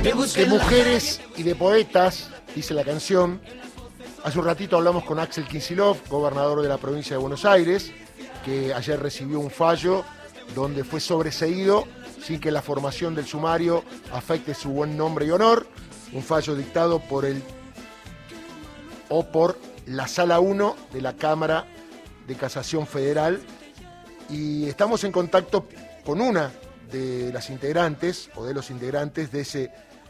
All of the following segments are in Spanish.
De mujeres y de poetas, dice la canción. Hace un ratito hablamos con Axel Kicillof, gobernador de la provincia de Buenos Aires, que ayer recibió un fallo donde fue sobreseído sin que la formación del sumario afecte su buen nombre y honor. Un fallo dictado por la Sala 1 de la Cámara de Casación Federal. Y estamos en contacto con una de las integrantes o de los integrantes de ese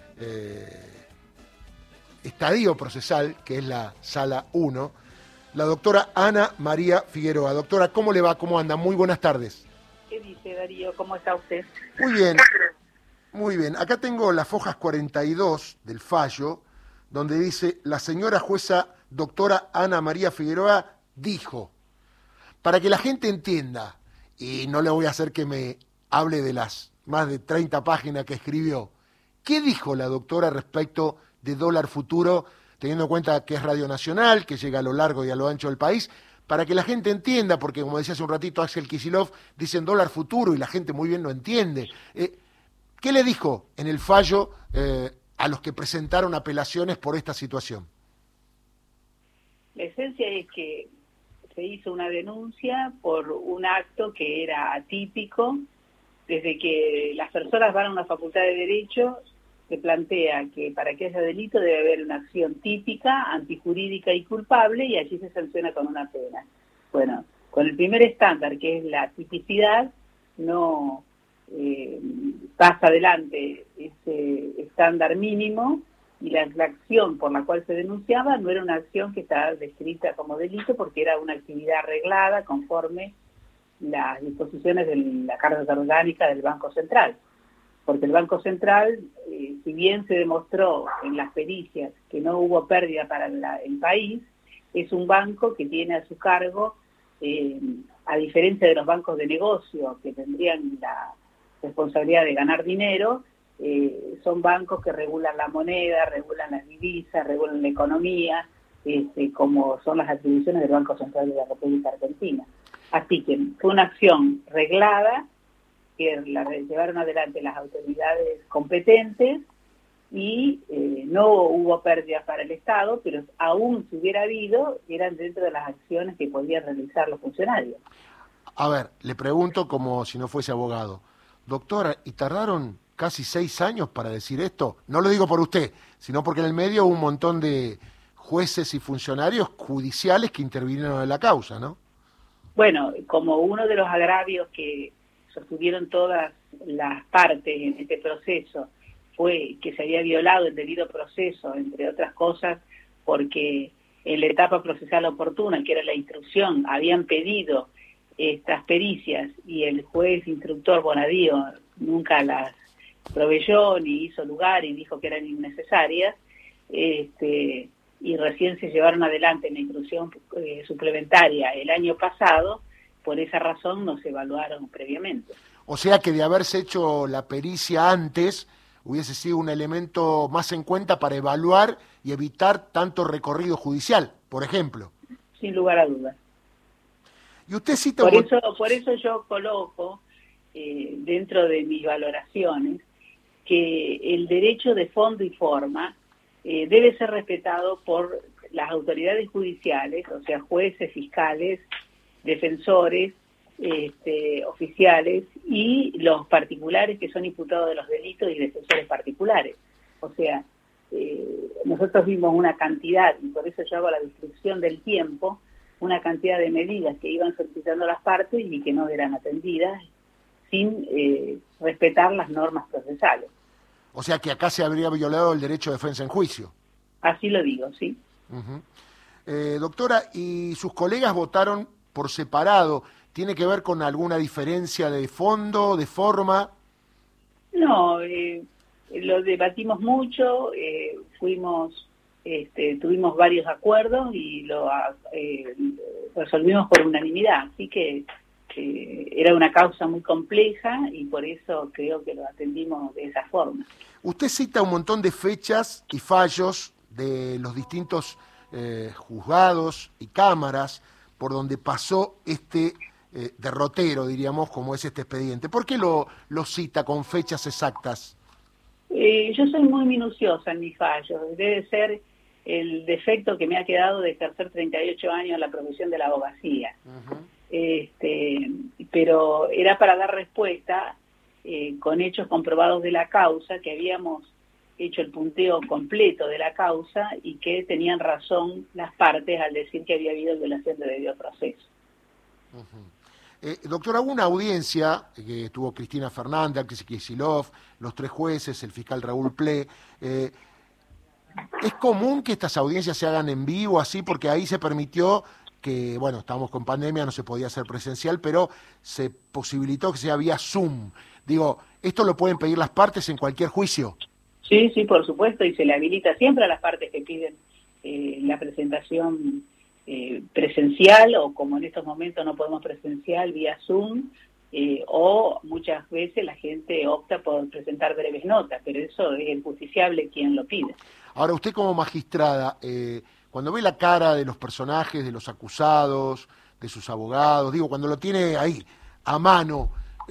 estadio procesal, que es la Sala 1, la doctora Ana María Figueroa. Doctora, ¿cómo le va? ¿Cómo anda? Muy buenas tardes. ¿Qué dice, Darío? ¿Cómo está usted? Muy bien, muy bien. Acá tengo las hojas 42 del fallo, donde dice: la señora jueza doctora Ana María Figueroa dijo, para que la gente entienda, y no le voy a hacer que me hable de las más de 30 páginas que escribió, ¿qué dijo la doctora respecto de dólar futuro, teniendo en cuenta que es Radio Nacional, que llega a lo largo y a lo ancho del país, para que la gente entienda, porque como decía hace un ratito Axel Kicillof, dicen dólar futuro y la gente muy bien lo entiende? ¿Qué le dijo en el fallo a los que presentaron apelaciones por esta situación? La esencia es que se hizo una denuncia por un acto que era atípico. Desde que las personas van a una facultad de Derecho, se plantea que para que haya delito debe haber una acción típica, antijurídica y culpable, y allí se sanciona con una pena. Bueno, con el primer estándar, que es la tipicidad, no pasa adelante ese estándar mínimo, y la acción por la cual se denunciaba no era una acción que estaba descrita como delito, porque era una actividad arreglada conforme las disposiciones de la Carta Orgánica del Banco Central. Porque el Banco Central, si bien se demostró en las pericias que no hubo pérdida para el país, es un banco que tiene a su cargo, a diferencia de los bancos de negocio que tendrían la responsabilidad de ganar dinero, son bancos que regulan la moneda, regulan las divisas, regulan la economía, como son las atribuciones del Banco Central de la República Argentina. Así que fue una acción reglada que la llevaron adelante las autoridades competentes y no hubo pérdidas para el Estado, pero aún si hubiera habido, eran dentro de las acciones que podían realizar los funcionarios. A ver, le pregunto como si no fuese abogado. Doctora, ¿y tardaron casi 6 años para decir esto? No lo digo por usted, sino porque en el medio hubo un montón de jueces y funcionarios judiciales que intervinieron en la causa, ¿no? Bueno, como uno de los agravios que sostuvieron todas las partes en este proceso fue que se había violado el debido proceso, entre otras cosas, porque en la etapa procesal oportuna, que era la instrucción, habían pedido estas pericias y el juez instructor Bonadío nunca las proveyó ni hizo lugar y dijo que eran innecesarias, y recién se llevaron adelante en la instrucción suplementaria el año pasado. Por esa razón no se evaluaron previamente. O sea que de haberse hecho la pericia antes, hubiese sido un elemento más en cuenta para evaluar y evitar tanto recorrido judicial, por ejemplo. Sin lugar a dudas. Y usted cita por eso yo coloco dentro de mis valoraciones que el derecho de fondo y forma debe ser respetado por las autoridades judiciales, o sea, jueces, fiscales, defensores, oficiales y los particulares que son imputados de los delitos y defensores particulares. O sea, nosotros vimos una cantidad, y por eso yo hago la descripción del tiempo, una cantidad de medidas que iban solicitando las partes y que no eran atendidas sin respetar las normas procesales. O sea que acá se habría violado el derecho de defensa en juicio. Así lo digo, sí. Doctora, ¿y sus colegas votaron por separado? ¿Tiene que ver con alguna diferencia de fondo, de forma? No, lo debatimos mucho, tuvimos varios acuerdos y lo resolvimos por unanimidad, así que era una causa muy compleja y por eso creo que lo atendimos de esa forma. Usted cita un montón de fechas y fallos de los distintos juzgados y cámaras por donde pasó este derrotero, diríamos, como es este expediente. ¿Por qué lo cita con fechas exactas? Yo soy muy minuciosa en mis fallos. Debe ser el defecto que me ha quedado de ejercer 38 años en la profesión de la abogacía. Pero era para dar respuesta con hechos comprobados de la causa, que habíamos hecho el punteo completo de la causa y que tenían razón las partes al decir que había habido violación de debido proceso. Doctora, hubo una audiencia que tuvo Cristina Fernández, Alexis Kicillof, los 3 jueces, el fiscal Raúl Ple. ¿Es común que estas audiencias se hagan en vivo así? Porque ahí se permitió que, bueno, estábamos con pandemia, no se podía hacer presencial, pero se posibilitó que sea vía Zoom. Digo, ¿esto lo pueden pedir las partes en cualquier juicio? Sí, por supuesto, y se le habilita siempre a las partes que piden la presentación presencial, o como en estos momentos no podemos presencial, vía Zoom, o muchas veces la gente opta por presentar breves notas, pero eso es el justiciable quien lo pide. Ahora, usted como magistrada, cuando ve la cara de los personajes, de los acusados, de sus abogados, digo, cuando lo tiene ahí, a mano,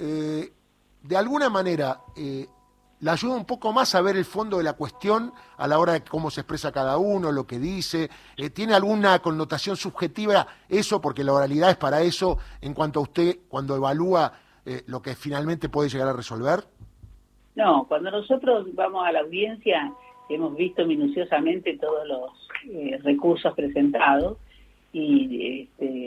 de alguna manera, ¿la ayuda un poco más a ver el fondo de la cuestión a la hora de cómo se expresa cada uno, lo que dice? ¿Tiene alguna connotación subjetiva eso? Porque la oralidad es para eso, en cuanto a usted, cuando evalúa lo que finalmente puede llegar a resolver. No, cuando nosotros vamos a la audiencia, hemos visto minuciosamente todos los recursos presentados y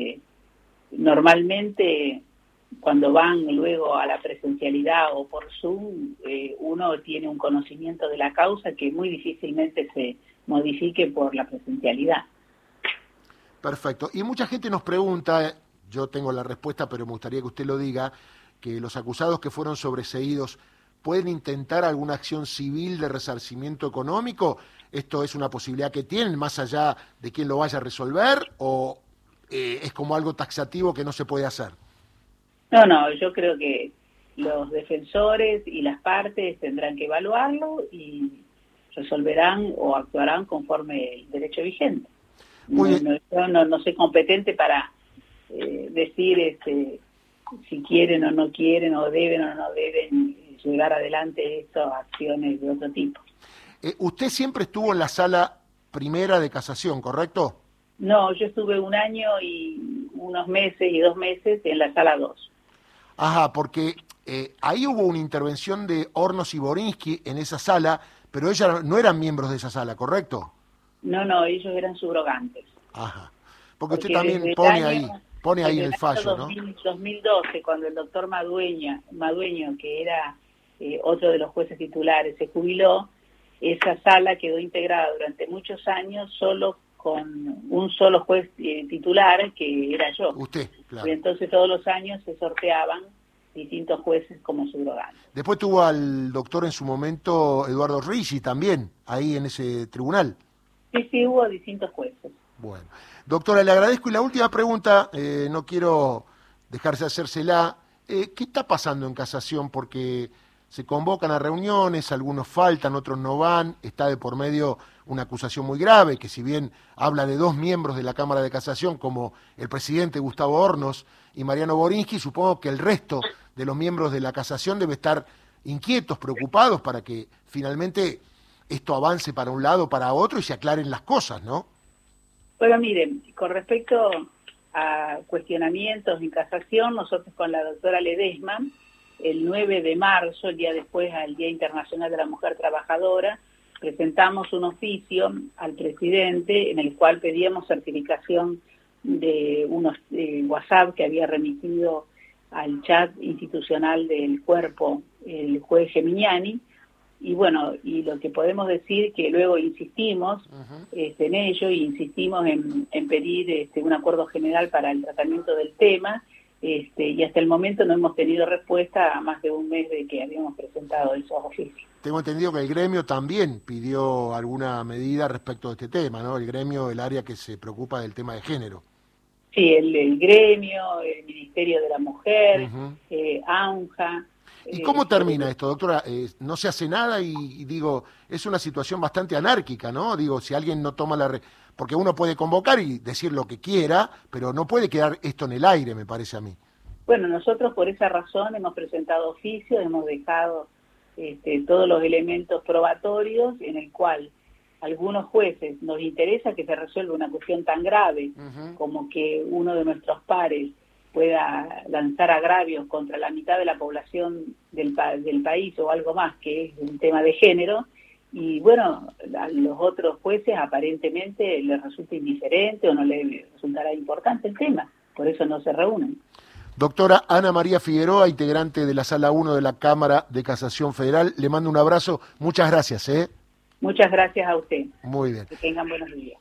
normalmente cuando van luego a la presencialidad o por Zoom, uno tiene un conocimiento de la causa que muy difícilmente se modifique por la presencialidad. Perfecto. Y mucha gente nos pregunta, yo tengo la respuesta, pero me gustaría que usted lo diga, que los acusados que fueron sobreseídos pueden intentar alguna acción civil de resarcimiento económico. ¿Esto es una posibilidad que tienen, más allá de quién lo vaya a resolver, o es como algo taxativo que no se puede hacer? No, yo creo que los defensores y las partes tendrán que evaluarlo y resolverán o actuarán conforme el derecho vigente. Yo no soy competente para decir si quieren o no quieren, o deben o no deben llevar adelante estas acciones de otro tipo. Usted siempre estuvo en la sala primera de casación, ¿correcto? No, yo estuve 1 año y unos meses y 2 meses en la sala 2. Ajá, porque ahí hubo una intervención de Hornos y Borinsky en esa sala, pero ellos no eran miembros de esa sala, ¿correcto? No, ellos eran subrogantes. Ajá, porque usted también pone ahí en el fallo, 2012, cuando el doctor Madueño, que era otro de los jueces titulares, se jubiló, esa sala quedó integrada durante muchos años solo con un solo juez titular, que era yo. Usted, claro. Y entonces todos los años se sorteaban distintos jueces como subrogantes. Después tuvo al doctor en su momento Eduardo Ricci también, ahí en ese tribunal. Sí, hubo distintos jueces. Bueno, doctora, le agradezco. Y la última pregunta, no quiero dejarse de hacérsela. ¿Qué está pasando en casación? Porque se convocan a reuniones, algunos faltan, otros no van, está de por medio una acusación muy grave, que si bien habla de 2 miembros de la Cámara de Casación, como el presidente Gustavo Hornos y Mariano Borinsky, supongo que el resto de los miembros de la casación debe estar inquietos, preocupados, para que finalmente esto avance para un lado, para otro, y se aclaren las cosas, ¿no? Bueno, miren, con respecto a cuestionamientos en casación, nosotros con la doctora Ledesma, el 9 de marzo, el día después al Día Internacional de la Mujer Trabajadora, presentamos un oficio al presidente en el cual pedíamos certificación de unos WhatsApp que había remitido al chat institucional del cuerpo el juez Geminiani. Y bueno, y lo que podemos decir que luego insistimos en ello, y insistimos en pedir un acuerdo general para el tratamiento del tema, y hasta el momento no hemos tenido respuesta a más de 1 mes de que habíamos presentado esos oficios. Tengo entendido que el gremio también pidió alguna medida respecto de este tema, ¿no? El gremio, el área que se preocupa del tema de género. Sí, el gremio, el Ministerio de la Mujer, AUNJA. ¿Y cómo termina esto, doctora? No se hace nada y digo, es una situación bastante anárquica, ¿no? Digo, si alguien no toma porque uno puede convocar y decir lo que quiera, pero no puede quedar esto en el aire, me parece a mí. Bueno, nosotros por esa razón hemos presentado oficios, hemos dejado todos los elementos probatorios en el cual algunos jueces nos interesa que se resuelva una cuestión tan grave como que uno de nuestros pares pueda lanzar agravios contra la mitad de la población del país o algo más, que es un tema de género, y bueno, a los otros jueces aparentemente les resulta indiferente o no les resultará importante el tema, por eso no se reúnen. Doctora Ana María Figueroa, integrante de la Sala 1 de la Cámara de Casación Federal, le mando un abrazo, muchas gracias. Muchas gracias a usted. Muy bien. Que tengan buenos días.